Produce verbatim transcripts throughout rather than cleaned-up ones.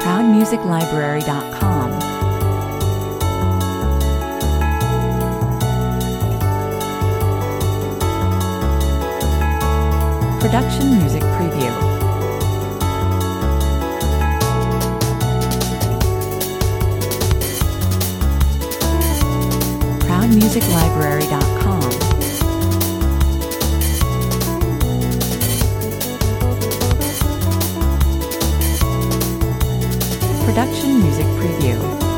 proud music library dot com. Production music preview. proud music library dot com. Production music preview.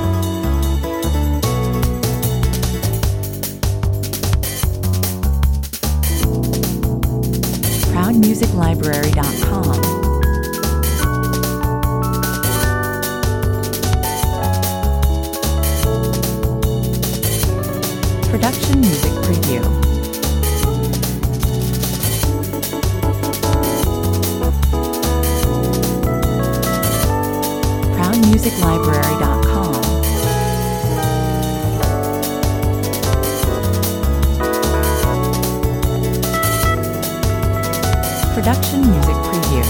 proud music library dot com. Production music preview. proud music library dot com. Production music preview.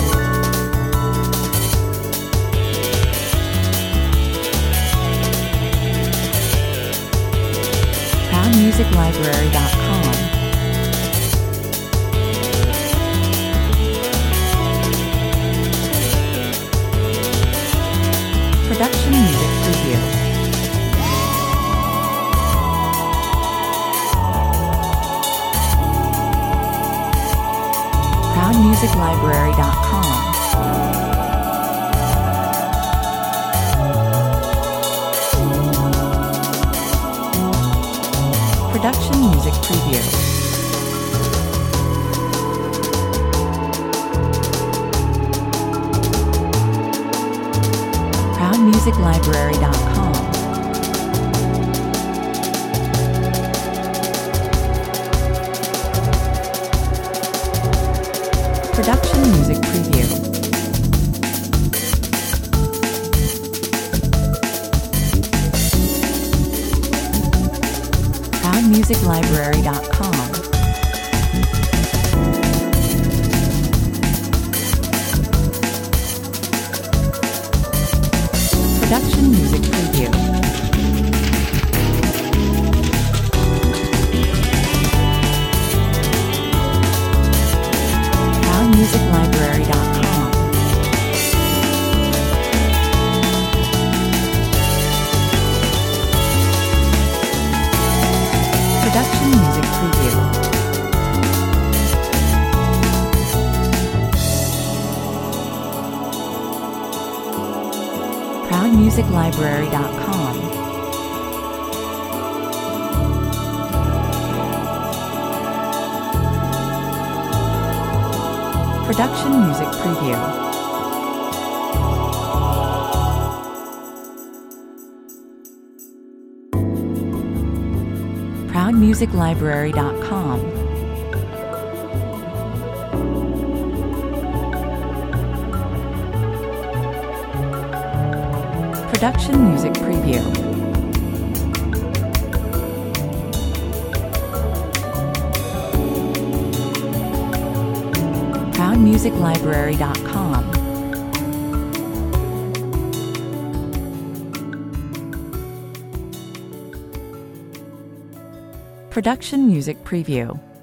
proud music library dot com. Production music preview. proud music library dot com. Production music preview. proud music library dot com. Production music preview. proud music library dot com. Production music preview. proud music library dot com. Production music preview. proud music library dot com. Production music preview. proud music library dot com. Production music preview. proud music library dot com. Production music preview.